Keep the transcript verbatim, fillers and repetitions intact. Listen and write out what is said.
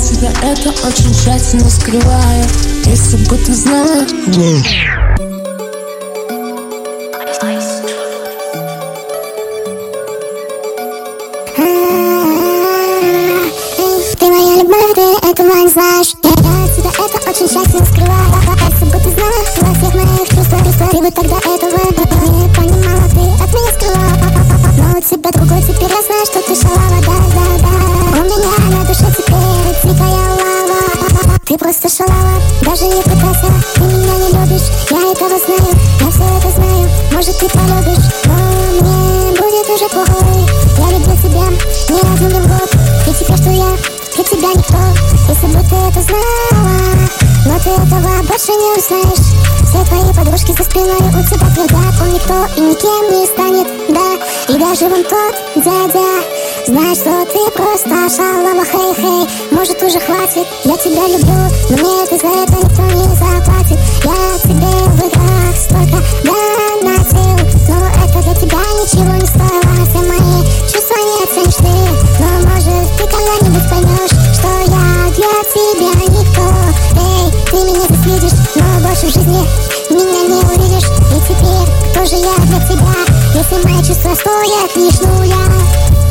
тебя это очень тщательно скрываю. Если бы ты знала. Ты моя любовь, ты это мой, знаешь. Я от тебя это очень тщательно скрываю. Если бы ты знала во всех моих чувствах, ты бы тогда этого не понимала. Ты от меня скрывала, но у тебя другой. Теперь я знаю, что ты шалава, да, да, да. У меня на душе теперь дикая лава. Ты просто шалава, даже не пытайся. Ты меня не любишь, я этого знаю. Я все это знаю, может ты полюбишь, но мне будет уже плохо. Я люблю тебя, ни разу не в год. И теперь что я для тебя никто. Если бы ты это знала, но ты этого больше не узнаешь. Все твои подружки за спиной у тебя твердят, он никто и никем не станет, да. И даже вон тот дядя знает, что ты просто шалава, хей-хей. Может уже хватит, я тебя люблю, но мне ты за это никто не заплатит. Я тебе в играх столько донатил, но это для тебя ничего не стоило. Все мои чувства не оценишь ты, но может ты когда-нибудь поймешь, что я для тебя никто. Эй, ты меня здесь видишь, но больше в жизни меня не увидишь. И теперь кто же я для тебя, если мои чувства стоят лишь нуля?